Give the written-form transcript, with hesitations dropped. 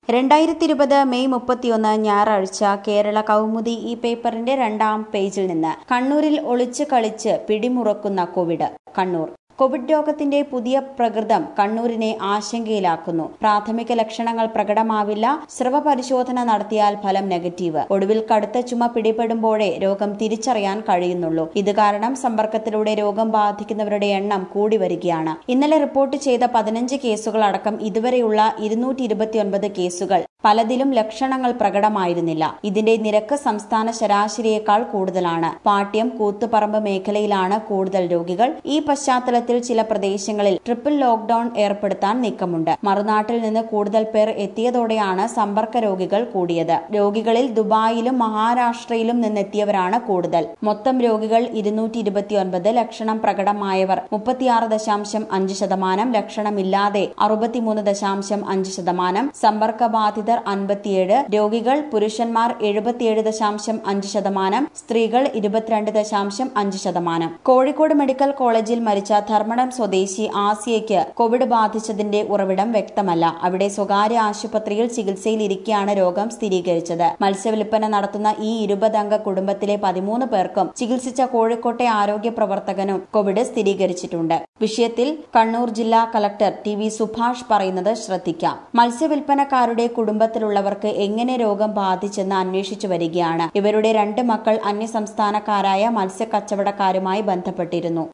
2020 May 31 ഞായറാഴ്ച കേരള കൗമുദി ഈ പേപ്പറിന്റെ 2-ാം പേജിൽ നിന്ന് കണ്ണൂരിൽ ഒളിച്ച് കളിച്ച് പിടിമുറക്കുന്ന കോവിഡ്. കണ്ണൂർ കോവിഡ് രോഗത്തിന്റെ പുതിയ പ്രകൃതം കണ്ണൂരിനെ ആശങ്കയിലാക്കുന്നു. പ്രാഥമിക ലക്ഷണങ്ങൾ പ്രകടമാവില്ല. സ്രവ പരിശോധന നടത്തിയാൽ ഫലം നെഗറ്റീവ്. ഒടുവിൽ കടുത്ത ചുമ പിടിപെടുമ്പോഴേ രോഗം തിരിച്ചറിയാൻ കഴിയുന്നുള്ളൂ. ഇത് കാരണം സമ്പർക്കത്തിലൂടെ രോഗം ബാധിക്കുന്നവരുടെ എണ്ണം കൂടി വരികയാണ്. ഇന്നലെ റിപ്പോർട്ട് ചെയ്ത 15 കേസുകൾ അടക്കം ഇതുവരെയുള്ള 229 കേസുകൾ പലതിലും ലക്ഷണങ്ങൾ പ്രകടമായിരുന്നില്ല. ഇതിന്റെ നിരക്ക് സംസ്ഥാന ശരാശരിയേക്കാൾ കൂടുതലാണ്. പാട്യം, കൂത്തുപറമ്പ് മേഖലയിലാണ് കൂടുതൽ രോഗികൾ. ഈ പശ്ചാത്തലത്തിൽ ചില പ്രദേശങ്ങളിൽ ട്രിപ്പിൾ ലോക്ഡൌൺ ഏർപ്പെടുത്താൻ നീക്കമുണ്ട്. മറുനാട്ടിൽ നിന്ന് കൂടുതൽ പേർ എത്തിയതോടെയാണ് സമ്പർക്ക രോഗികൾ കൂടിയത്. രോഗികളിൽ ദുബായിലും മഹാരാഷ്ട്രയിലും നിന്നെത്തിയവരാണ് കൂടുതൽ. മൊത്തം രോഗികൾ 229, ലക്ഷണം പ്രകടമായവർ 36.5%, ലക്ഷണമില്ലാതെ 63.5%, സമ്പർക്കബാധിതർ 57, രോഗികൾ പുരുഷന്മാർ 77.5%, സ്ത്രീകൾ 22.5%. കോഴിക്കോട് മെഡിക്കൽ കോളേജിൽ മരിച്ച ധർമ്മടം സ്വദേശി ആസിയയ്ക്ക് കോവിഡ് ബാധിച്ചതിന്റെ ഉറവിടം വ്യക്തമല്ല. അവിടെ സ്വകാര്യ ആശുപത്രിയിൽ ചികിത്സയിലിരിക്കെയാണ് രോഗം സ്ഥിരീകരിച്ചത്. മത്സ്യവില്പന നടത്തുന്ന ഈ 20-അംഗ കുടുംബത്തിലെ 13 പേർക്കും ചികിത്സിച്ച കോഴിക്കോട്ടെ ആരോഗ്യ പ്രവർത്തകനും കോവിഡ് സ്ഥിരീകരിച്ചിട്ടുണ്ട്. വിഷയത്തിൽ കണ്ണൂർ ജില്ലാ കളക്ടർ TV സുഭാഷ് പറയുന്നത് ശ്രദ്ധിക്കാം. മത്സ്യവില്പനക്കാരുടെ കുടുംബത്തിലുള്ളവർക്ക് എങ്ങനെ രോഗം ബാധിച്ചെന്ന് അന്വേഷിച്ചു വരികയാണ്. ഇവരുടെ 2 മക്കൾ അന്യസംസ്ഥാനക്കാരായ മത്സ്യക്കച്ചവടക്കാരുമായി ബന്ധപ്പെട്ടിരുന്നു.